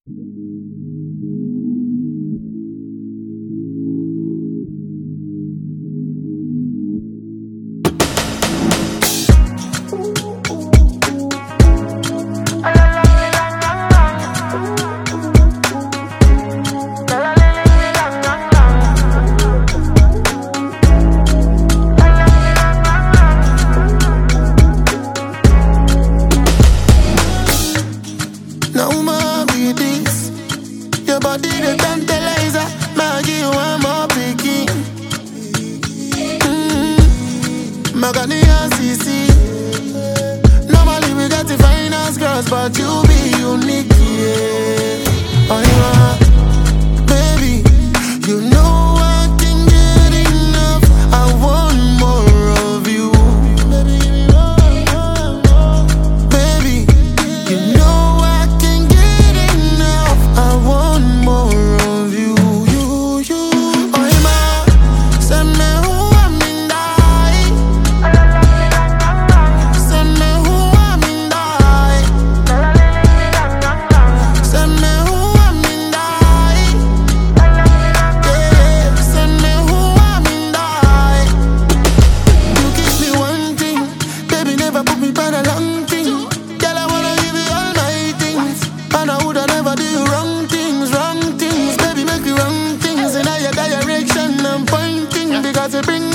Your body the tantalizer, Maggie, you want more picky. Magani and CC. Normally we got the finest girls, but you be unique, yeah. Oh, you are, baby. You know I can get enough. I want more of you, baby. You know I can get enough. I want more of you, you. Oh, you are, send me who I'm in die. Send me who I'm in die. Send me who I'm in die. Yeah, send me who I'm in die. You give me one thing, baby, never put me by a long thing. Girl, I wanna give you all my things, and I woulda never do you wrong things, baby, make you wrong things in your direction. I'm pointing because you bring